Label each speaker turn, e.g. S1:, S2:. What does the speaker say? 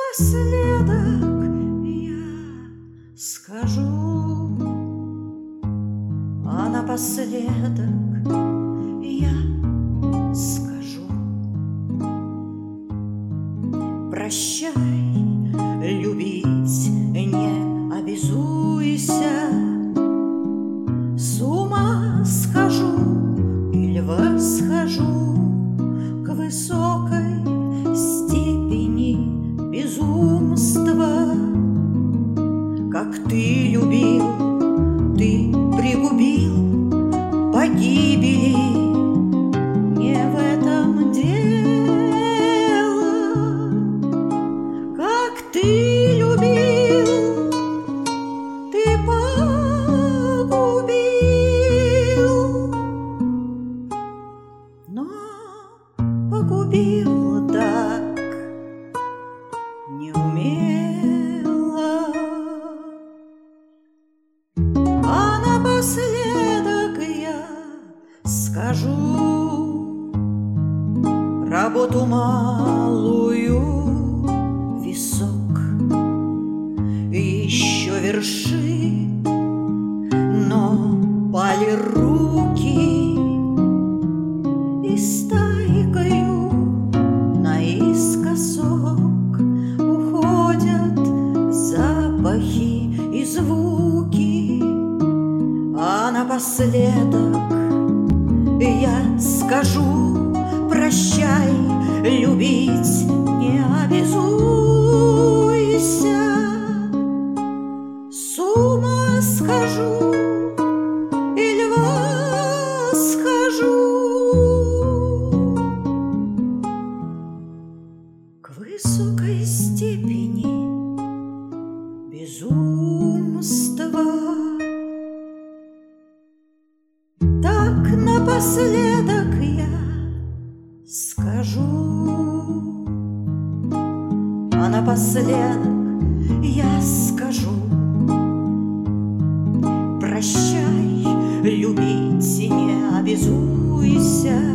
S1: напоследок я скажу, а напоследок я скажу: прощай, любить не обязуйся. С ума схожу или восхожу к высокой степени безумства. Как ты любил, ты пригубил погибели. Не в этом дело. Как ты любил, ты погубил, но погубил так неумело. А напоследок я скажу: работу малую висок еще вершит, но пали руки, и стайкою наискосок уходят запахи и звуки. А напоследок я скажу: прощай, любить не обязуйся. С ума схожу или восхожу к высокой степени безумства. Так напоследок я скажу, а напоследок я скажу: прощай, любить не обязуйся.